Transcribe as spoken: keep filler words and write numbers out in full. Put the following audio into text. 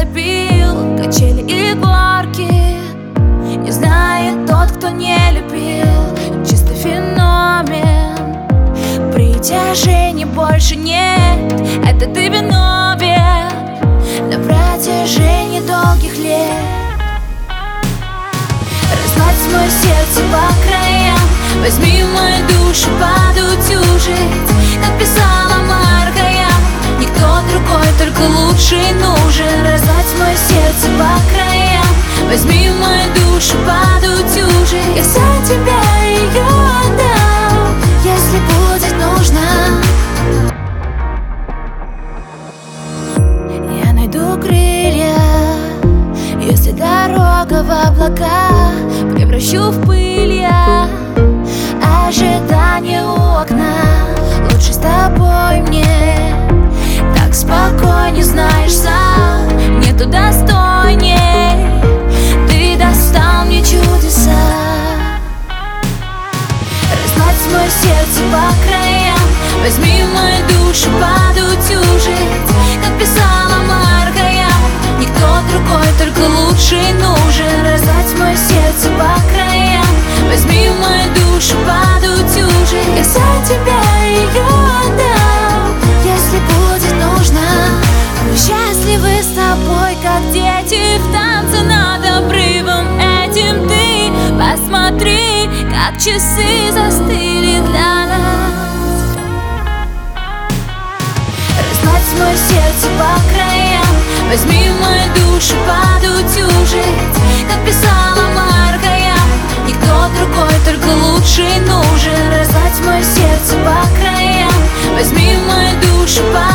топил качели и горки. Не знает тот, кто не любил. Чисто феномен. Притяжения больше нет. Это ты виновен на протяжении долгих лет. Разгладь мое сердце по краям. Возьми мою душу подутюжить. Как писала Марка я, никто другой, только лучший нужен. Разгладь мое сердце по краям. Возьми мою душу подутюжить. Я за тебя ее отдам, если будет нужно. Я найду крылья, если дорога в облака превращу в пыль я. Ожидание у окна, лучше с тобой мне. Так спокойней, знаешь сам, нету достойней. Ты достал мне чудеса. Разгладь мое сердце по краям. Возьми мою душу подутюжить. Как писала Марка я, никто другой, только лучший нужен. Разгладь мое сердце по краям. Возьми мою душу подутюжить. Я за тебя ее отдам, если будет нужно. Мы счастливы с тобой, как дети в танце над обрывом этим. Ты посмотри, как часы застыли для нас. Разгладь мое сердце по краям. Возьми мою душу подутюжить. Как писала Марка я, никто другой, только лучший нужен. Разгладь мое сердце по краям. Возьми мою душу подутюжить.